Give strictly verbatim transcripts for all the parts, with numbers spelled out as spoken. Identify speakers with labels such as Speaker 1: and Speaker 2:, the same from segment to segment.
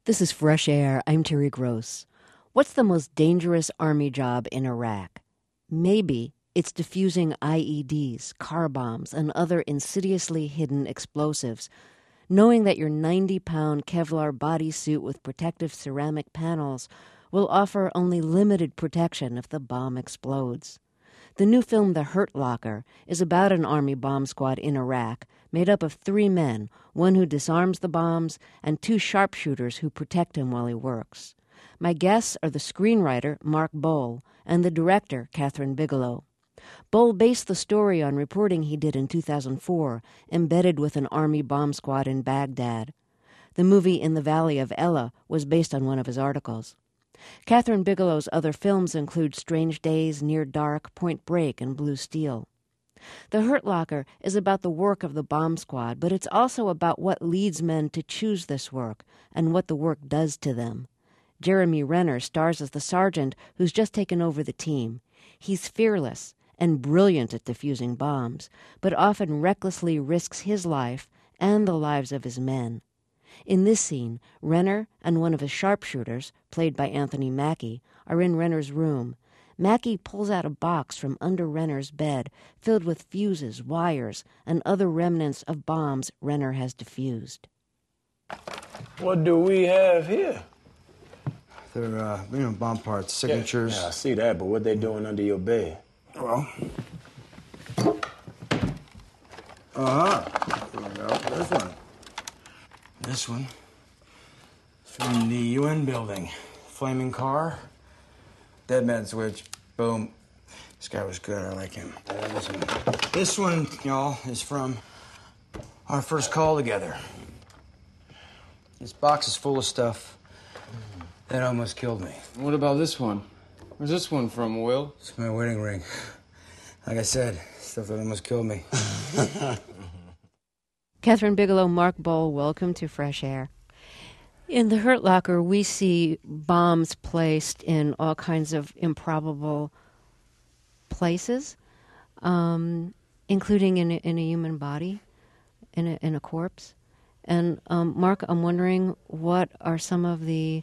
Speaker 1: This is Fresh Air. I'm Terry Gross. What's the most dangerous Army job in Iraq? Maybe it's defusing I E Ds, car bombs, and other insidiously hidden explosives, knowing that your ninety-pound Kevlar bodysuit with protective ceramic panels will offer only limited protection if the bomb explodes. The new film, The Hurt Locker, is about an Army bomb squad in Iraq made up of three men, one who disarms the bombs and two sharpshooters who protect him while he works. My guests are the screenwriter, Mark Boal, and the director, Kathryn Bigelow. Boal based the story on reporting he did in two thousand four, embedded with an Army bomb squad in Baghdad. The movie In the Valley of Elah was based on one of his articles. Kathryn Bigelow's other films include Strange Days, Near Dark, Point Break, and Blue Steel. The Hurt Locker is about the work of the bomb squad, but it's also about what leads men to choose this work and what the work does to them. Jeremy Renner stars as the sergeant who's just taken over the team. He's fearless and brilliant at defusing bombs, but often recklessly risks his life and the lives of his men. In this scene, Renner and one of his sharpshooters, played by Anthony Mackie, are in Renner's room. Mackie pulls out a box from under Renner's bed filled with fuses, wires, and other remnants of bombs Renner has defused.
Speaker 2: What do we have here?
Speaker 3: They're, uh, you know, bomb parts, signatures.
Speaker 2: Yeah, yeah, I see that, but what they doing under your bed?
Speaker 3: Well, uh-huh. There we go. There's one. This one from the U N building. Flaming car, dead man switch, boom. This guy was good, I like him. Uh, this one, this one, y'all, is from our first call together. This box is full of stuff that almost killed me.
Speaker 4: What about this one? Where's this one from, Will?
Speaker 3: It's my wedding ring. Like I said, stuff that almost killed me.
Speaker 1: Kathryn Bigelow, Mark Boal, welcome to Fresh Air. In The Hurt Locker, we see bombs placed in all kinds of improbable places, um, including in a, in a human body, in a, in a corpse. And um, Mark, I'm wondering, what are some of the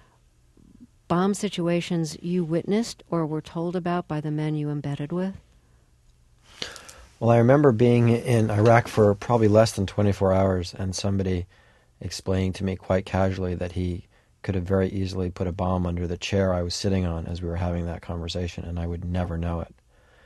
Speaker 1: bomb situations you witnessed or were told about by the men you embedded with?
Speaker 5: Well, I remember being in Iraq for probably less than twenty-four hours and somebody explaining to me quite casually that he could have very easily put a bomb under the chair I was sitting on as we were having that conversation, and I would never know it.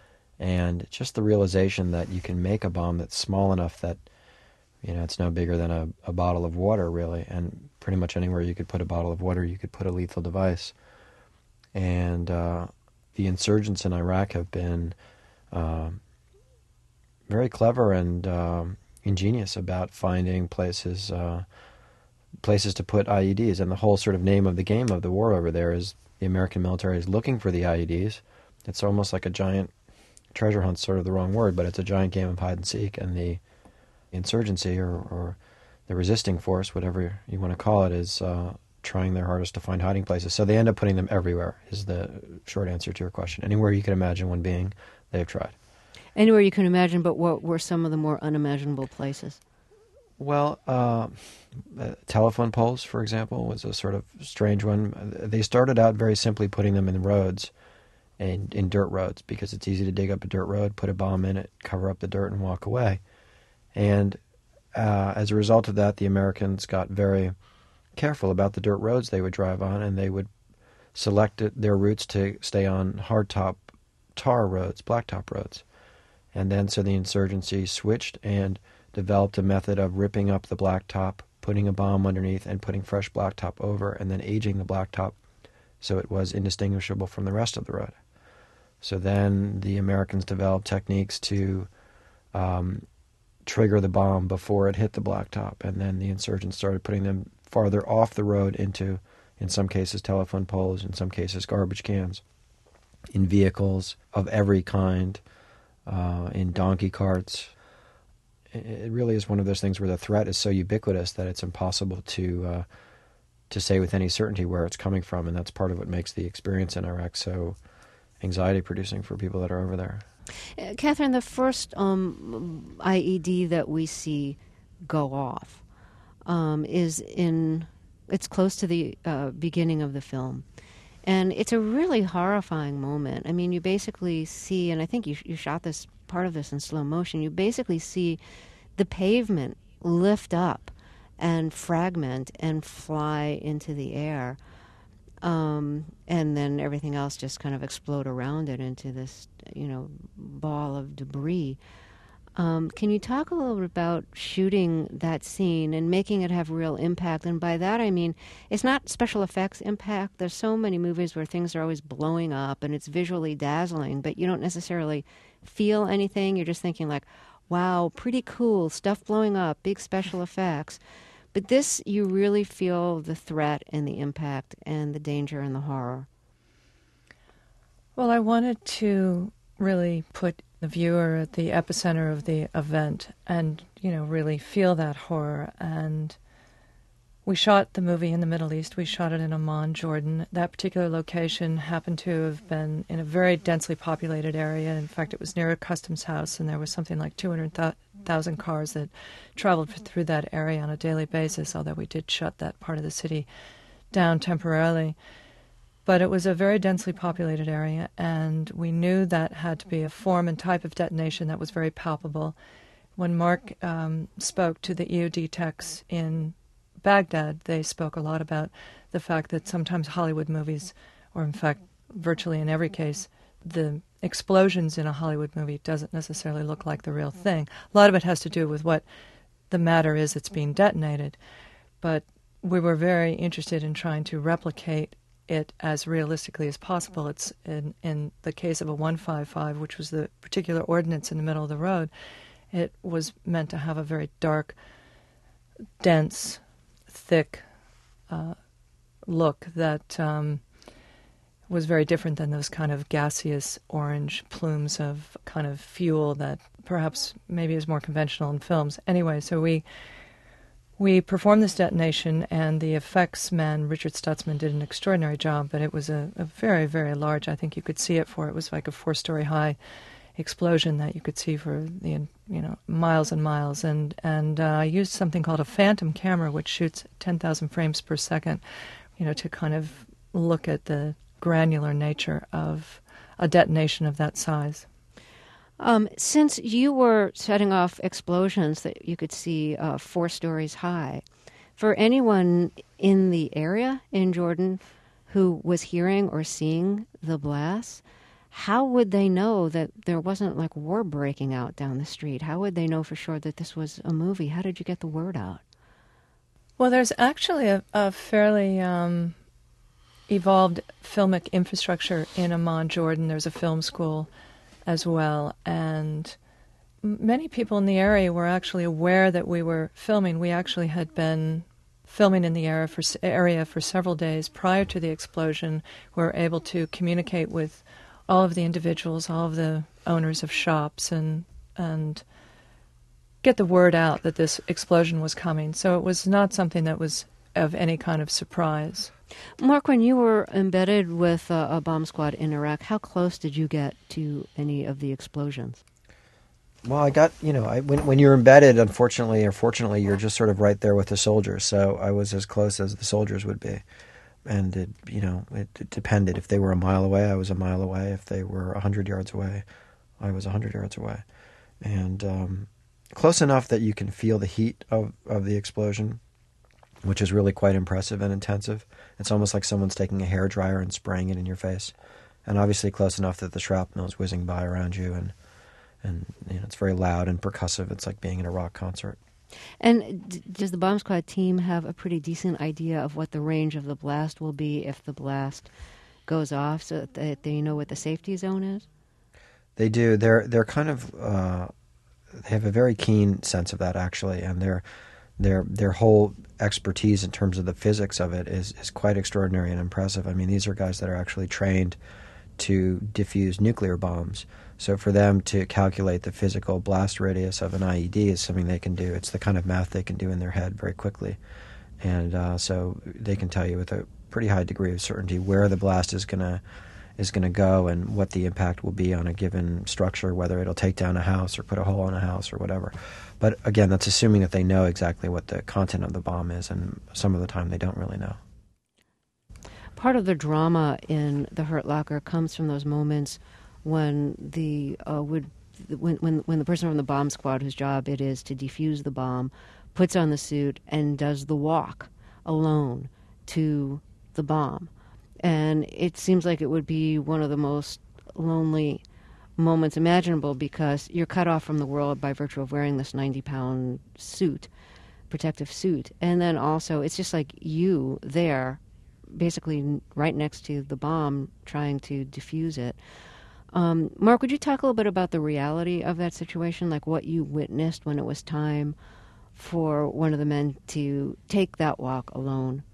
Speaker 5: And just the realization that you can make a bomb that's small enough that, you know, it's no bigger than a, a bottle of water, really, and pretty much anywhere you could put a bottle of water, you could put a lethal device. And uh, the insurgents in Iraq have been Uh, very clever and um, ingenious about finding places uh, places to put I E Ds. And the whole sort of name of the game of the war over there is the American military is looking for the I E Ds. It's almost like a giant treasure hunt, sort of the wrong word, but it's a giant game of hide and seek. And the insurgency or, or the resisting force, whatever you want to call it, is uh, trying their hardest to find hiding places. So they end up putting them everywhere, is the short answer to your question. Anywhere you can imagine one being, they've tried.
Speaker 1: Anywhere you can imagine, but what were some of the more unimaginable places?
Speaker 5: Well, uh, uh, telephone poles, for example, was a sort of strange one. They started out very simply putting them in roads, and in dirt roads, because it's easy to dig up a dirt road, put a bomb in it, cover up the dirt, and walk away. And uh, as a result of that, the Americans got very careful about the dirt roads they would drive on, and they would select it, their routes to stay on hardtop tar roads, blacktop roads. And then so the insurgency switched and developed a method of ripping up the blacktop, putting a bomb underneath, and putting fresh blacktop over, and then aging the blacktop so it was indistinguishable from the rest of the road. So then the Americans developed techniques to um, trigger the bomb before it hit the blacktop, and then the insurgents started putting them farther off the road into, in some cases, telephone poles, in some cases, garbage cans, in vehicles of every kind, Uh, in donkey carts. It really is one of those things where the threat is so ubiquitous that it's impossible to uh, to say with any certainty where it's coming from, and that's part of what makes the experience in Iraq so anxiety-producing for people that are over there.
Speaker 1: Uh, Kathryn, the first um, I E D that we see go off um, is in it's close to the uh, beginning of the film. And it's a really horrifying moment. I mean, you basically see, and I think you, you shot this part of this in slow motion, you basically see the pavement lift up and fragment and fly into the air. Um, and then everything else just kind of explode around it into this, you know, ball of debris. Um, can you talk a little bit about shooting that scene and making it have real impact? And by that I mean, it's not special effects impact. There's so many movies where things are always blowing up and it's visually dazzling, but you don't necessarily feel anything. You're just thinking like, wow, pretty cool, stuff blowing up, big special effects. But this, you really feel the threat and the impact and the danger and the horror.
Speaker 6: Well, I wanted to really put the viewer at the epicenter of the event and, you know, really feel that horror. And we shot the movie in the Middle East. We shot it in Amman, Jordan. That particular location happened to have been in a very densely populated area. In fact, it was near a customs house, and there was something like two hundred thousand cars that traveled through that area on a daily basis, although we did shut that part of the city down temporarily. But it was a very densely populated area, and we knew that had to be a form and type of detonation that was very palpable. When Mark um, spoke to the E O D techs in Baghdad, they spoke a lot about the fact that sometimes Hollywood movies, or in fact virtually in every case, the explosions in a Hollywood movie doesn't necessarily look like the real thing. A lot of it has to do with what the matter is that's being detonated. But we were very interested in trying to replicate it as realistically as possible. It's in, in the case of a one fifty-five, which was the particular ordnance in the middle of the road, it was meant to have a very dark, dense, thick uh, look that um, was very different than those kind of gaseous orange plumes of kind of fuel that perhaps maybe is more conventional in films. Anyway, so we we performed this detonation, and the effects man, Richard Stutzman, did an extraordinary job, but it was a, a very, very large, I think you could see it for, it was like a four-story high explosion that you could see for the, you know, miles and miles. And, and uh, I used something called a phantom camera, which shoots ten thousand frames per second, you know, to kind of look at the granular nature of a detonation of that size.
Speaker 1: Um, since you were setting off explosions that you could see uh, four stories high, for anyone in the area in Jordan who was hearing or seeing the blasts, how would they know that there wasn't like war breaking out down the street? How would they know for sure that this was a movie? How did you get the word out?
Speaker 6: Well, there's actually a, a fairly um, evolved filmic infrastructure in Amman, Jordan. There's a film school as well, and many people in the area were actually aware that we were filming. We actually had been filming in the area for, area for several days prior to the explosion. We were able to communicate with all of the individuals, all of the owners of shops, and and get the word out that this explosion was coming. So it was not something that was of any kind of surprise.
Speaker 1: Mark, when you were embedded with uh, a bomb squad in Iraq, how close did you get to any of the explosions?
Speaker 5: Well, I got, you know, I, when when you're embedded, unfortunately or fortunately, you're just sort of right there with the soldiers. So I was as close as the soldiers would be. And, it, you know, it, it depended. If they were a mile away, I was a mile away. If they were one hundred yards away, I was one hundred yards away. And um, close enough that you can feel the heat of, of the explosion, which is really quite impressive and intensive. It's almost like someone's taking a hairdryer and spraying it in your face. And obviously close enough that the shrapnel is whizzing by around you, and, and you know, it's very loud and percussive. It's like being in a rock concert.
Speaker 1: And d- does the bomb squad team have a pretty decent idea of what the range of the blast will be if the blast goes off, so that they know what the safety zone is?
Speaker 5: They do. They're they're kind of uh, they have a very keen sense of that, actually, and their their their whole expertise in terms of the physics of it is is quite extraordinary and impressive. I mean, these are guys that are actually trained to diffuse nuclear bombs. So for them to calculate the physical blast radius of an I E D is something they can do. It's the kind of math they can do in their head very quickly. And uh, so they can tell you with a pretty high degree of certainty where the blast is going to is going to go and what the impact will be on a given structure, whether it'll take down a house or put a hole in a house or whatever. But again, that's assuming that they know exactly what the content of the bomb is, and some of the time they don't really know.
Speaker 1: Part of the drama in The Hurt Locker comes from those moments when the uh, would when, when when the person from the bomb squad, whose job it is to defuse the bomb, puts on the suit and does the walk alone to the bomb. And it seems like it would be one of the most lonely moments imaginable, because you're cut off from the world by virtue of wearing this ninety-pound suit, protective suit. And then also, it's just like you there, basically right next to the bomb, trying to defuse it. Um, Mark, would you talk a little bit about the reality of that situation, like what you witnessed when it was time for one of the men to take that walk alone?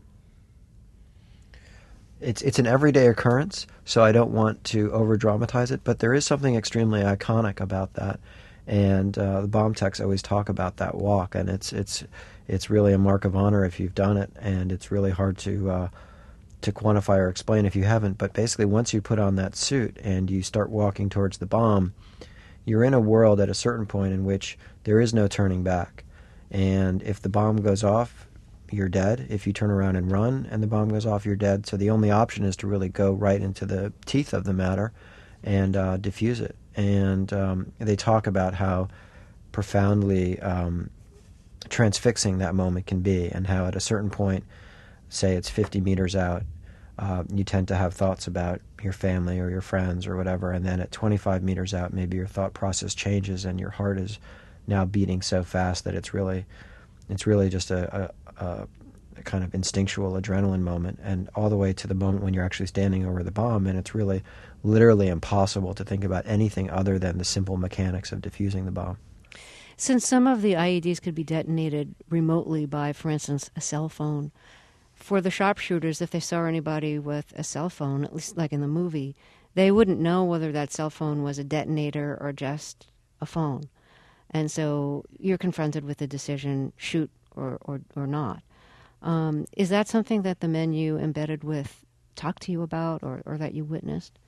Speaker 5: It's it's an everyday occurrence, so I don't want to over-dramatize it, but there is something extremely iconic about that. And uh, the bomb techs always talk about that walk, and it's it's it's really a mark of honor if you've done it, and it's really hard to uh, to quantify or explain if you haven't. But basically, once you put on that suit and you start walking towards the bomb, you're in a world at a certain point in which there is no turning back. And if the bomb goes off, you're dead. If you turn around and run and the bomb goes off, you're dead. So the only option is to really go right into the teeth of the matter and uh, diffuse it. And um, they talk about how profoundly um, transfixing that moment can be, and how at a certain point, say it's fifty meters out, uh, you tend to have thoughts about your family or your friends or whatever, and then at twenty-five meters out, maybe your thought process changes and your heart is now beating so fast that it's really it's really just a, a, a kind of instinctual adrenaline moment, and all the way to the moment when you're actually standing over the bomb, and it's really literally impossible to think about anything other than the simple mechanics of defusing the bomb.
Speaker 1: Since some of the I E Ds could be detonated remotely by, for instance, a cell phone, for the sharpshooters, if they saw anybody with a cell phone, at least like in the movie, they wouldn't know whether that cell phone was a detonator or just a phone. And so you're confronted with the decision, shoot or, or, or not. Um, is that something that the men you embedded with talked to you about, or, or that you witnessed?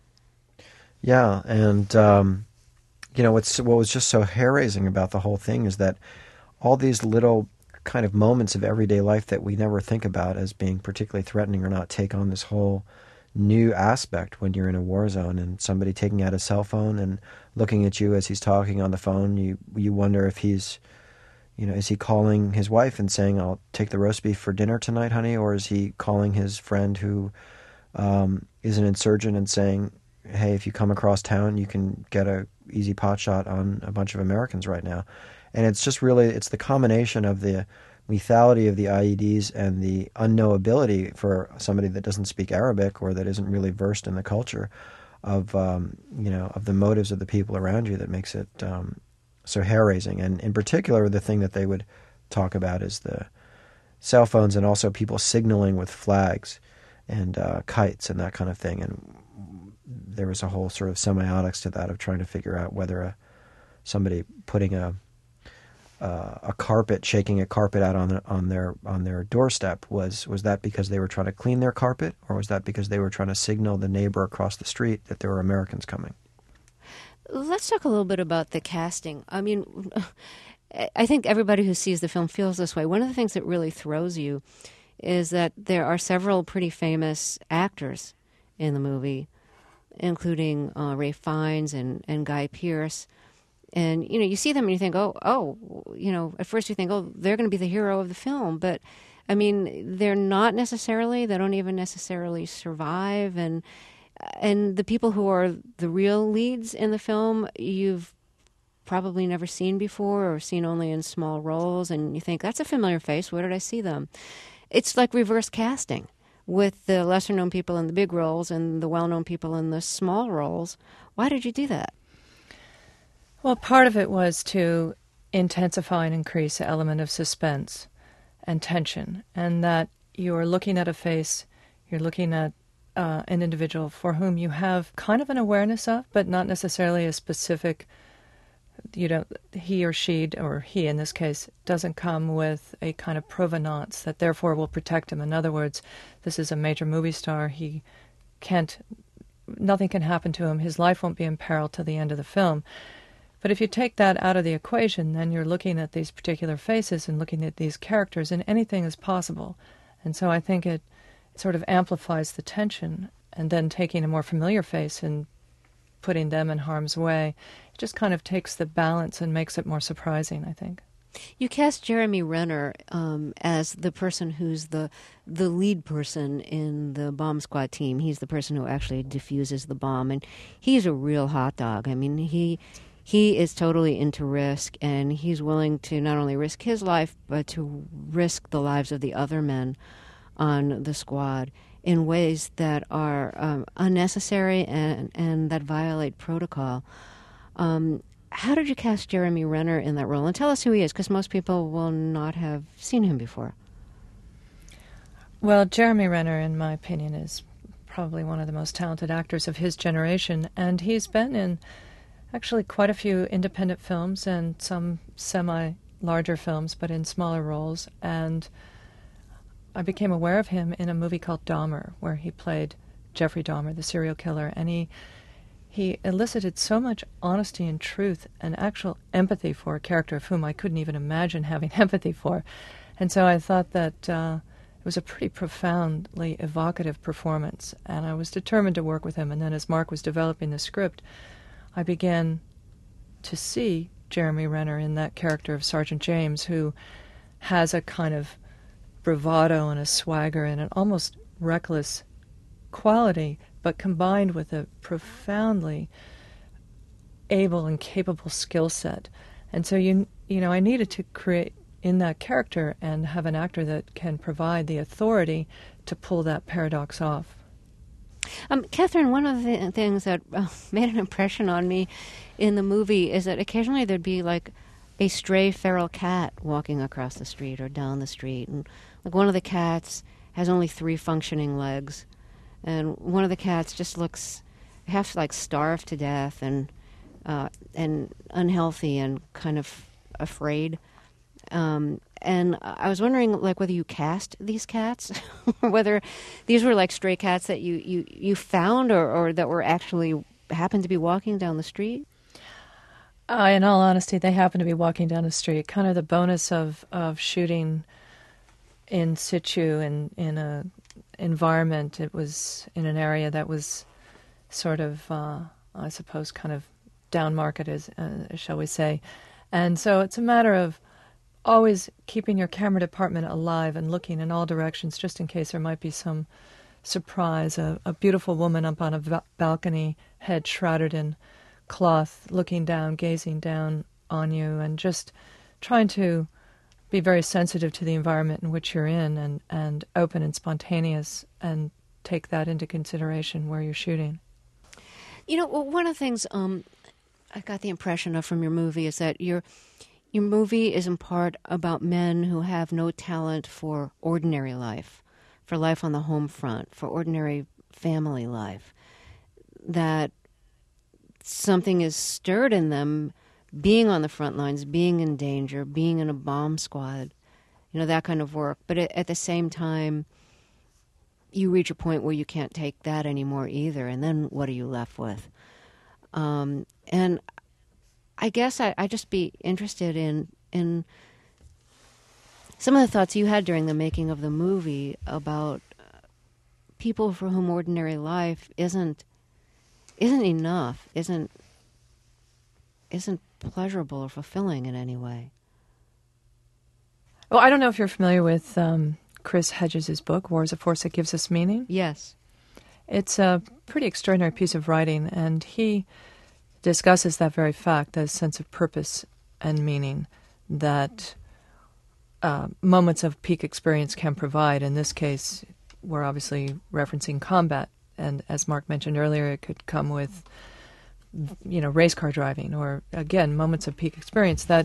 Speaker 5: Yeah, and um, you know, what's, what was just so hair-raising about the whole thing is that all these little kind of moments of everyday life that we never think about as being particularly threatening or not take on this whole new aspect when you're in a war zone, and somebody taking out a cell phone and looking at you as he's talking on the phone. You you wonder if he's, you know, is he calling his wife and saying, "I'll take the roast beef for dinner tonight, honey," or is he calling his friend who um, is an insurgent and saying, "Hey, if you come across town, you can get a easy pot shot on a bunch of Americans right now." And it's just really, it's the combination of the lethality of the I E Ds and the unknowability for somebody that doesn't speak Arabic or that isn't really versed in the culture of, um, you know, of the motives of the people around you that makes it um, so hair-raising. And in particular, the thing that they would talk about is the cell phones, and also people signaling with flags and uh, kites and that kind of thing. And there was a whole sort of semiotics to that of trying to figure out whether a, somebody putting a Uh, a carpet, shaking a carpet out on the, on their on their doorstep, was was that because they were trying to clean their carpet, or was that because they were trying to signal the neighbor across the street that there were Americans coming?
Speaker 1: Let's talk a little bit about the casting. I mean, I think everybody who sees the film feels this way. One of the things that really throws you is that there are several pretty famous actors in the movie, including uh, Ralph Fiennes and, and Guy Pearce. And, you know, you see them and you think, oh, oh, you know, at first you think, oh, they're going to be the hero of the film. But, I mean, they're not necessarily. They don't even necessarily survive. And and the people who are the real leads in the film, you've probably never seen before or seen only in small roles. And you think, that's a familiar face. Where did I see them? It's like reverse casting, with the lesser-known people in the big roles and the well-known people in the small roles. Why did you do that?
Speaker 6: Well, part of it was to intensify and increase the element of suspense and tension, and that you're looking at a face, you're looking at uh, an individual for whom you have kind of an awareness of, but not necessarily a specific, you know, he or she, or he in this case, doesn't come with a kind of provenance that therefore will protect him. In other words, this is a major movie star. He can't nothing can happen to him. His life won't be in peril till the end of the film. But if you take that out of the equation, then you're looking at these particular faces and looking at these characters, and anything is possible. And so I think it sort of amplifies the tension, and then taking a more familiar face and putting them in harm's way, it just kind of takes the balance and makes it more surprising, I think.
Speaker 1: You cast Jeremy Renner um, as the person who's the the lead person in the bomb squad team. He's the person who actually defuses the bomb, and he's a real hot dog. I mean, he he is totally into risk, and he's willing to not only risk his life, but to risk the lives of the other men on the squad in ways that are um, unnecessary and, and that violate protocol. Um, how did you cast Jeremy Renner in that role? And tell us who he is, because most people will not have seen him before.
Speaker 6: Well, Jeremy Renner, in my opinion, is probably one of the most talented actors of his generation, and he's been in actually quite a few independent films and some semi-larger films, but in smaller roles. And I became aware of him in a movie called Dahmer, where he played Jeffrey Dahmer, the serial killer, and he he elicited so much honesty and truth and actual empathy for a character of whom I couldn't even imagine having empathy for. And so I thought that uh, it was a pretty profoundly evocative performance, and I was determined to work with him. And then as Mark was developing the script, I began to see Jeremy Renner in that character of Sergeant James, who has a kind of bravado and a swagger and an almost reckless quality, but combined with a profoundly able and capable skill set. And so, you you know, I needed to create in that character and have an actor that can provide the authority to pull that paradox off.
Speaker 1: Um, Catherine, one of the things that uh, made an impression on me in the movie is that occasionally there'd be like a stray feral cat walking across the street or down the street. And like one of the cats has only three functioning legs. And one of the cats just looks half like starved to death and uh, and unhealthy and kind of afraid. Um, and I was wondering, like, whether you cast these cats, or whether these were like stray cats that you, you, you found, or, or that were actually happened to be walking down the street.
Speaker 6: Uh, in all honesty, they happened to be walking down the street. Kind of the bonus of, of shooting in situ in in a environment. It was in an area that was sort of, uh, I suppose, kind of down market, as uh, shall we say. And so it's a matter of always keeping your camera department alive and looking in all directions, just in case there might be some surprise. A, a beautiful woman up on a ba- balcony, head shrouded in cloth, looking down, gazing down on you, and just trying to be very sensitive to the environment in which you're in, and, and open and spontaneous, and take that into consideration where you're shooting.
Speaker 1: You know, well, one of the things um, I got the impression of from your movie is that your your movie is in part about men who have no talent for ordinary life, for life on the home front, for ordinary family life. That something is stirred in them, being on the front lines, being in danger, being in a bomb squad, you know, that kind of work. But at the same time, you reach a point where you can't take that anymore either, and then what are you left with? Um, and I guess I, I'd just be interested in in some of the thoughts you had during the making of the movie about people for whom ordinary life isn't isn't enough, isn't isn't pleasurable or fulfilling in any way.
Speaker 6: Well, I don't know if you're familiar with um, Chris Hedges' book, War is a Force That Gives Us Meaning.
Speaker 1: Yes.
Speaker 6: It's a pretty extraordinary piece of writing, and he discusses that very fact, that sense of purpose and meaning that uh, moments of peak experience can provide. In this case, we're obviously referencing combat, and as Mark mentioned earlier, it could come with, you know, race car driving, or, again, moments of peak experience that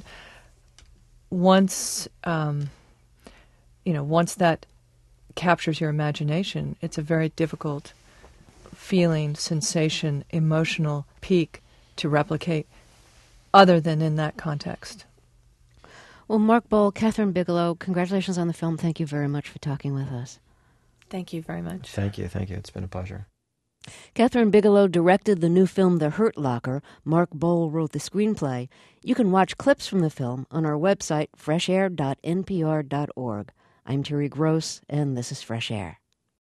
Speaker 6: once, um, you know, once that captures your imagination, it's a very difficult feeling, sensation, emotional peak to replicate other than in that context.
Speaker 1: Well, Mark Boal, Catherine Bigelow, congratulations on the film. Thank you very much for talking with us.
Speaker 6: Thank you very much.
Speaker 5: Thank you, thank you. It's been a pleasure.
Speaker 1: Catherine Bigelow directed the new film The Hurt Locker. Mark Bowl wrote the screenplay. You can watch clips from the film on our website, fresh air dot n p r dot org. I'm Terry Gross, and this is Fresh Air.